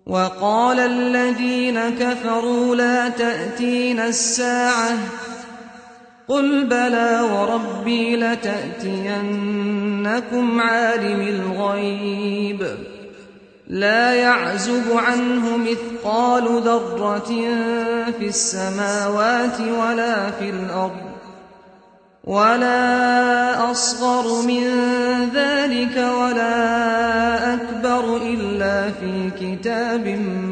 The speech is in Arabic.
وقال الذين كفروا لا تأتينا الساعة قل بلى وربي لتأتينكم عالم الغيب لا يعزب عنه مثقال ذرة في السماوات ولا في الأرض ولا أصغر من ذلك ولا أكبر إلا في كتاب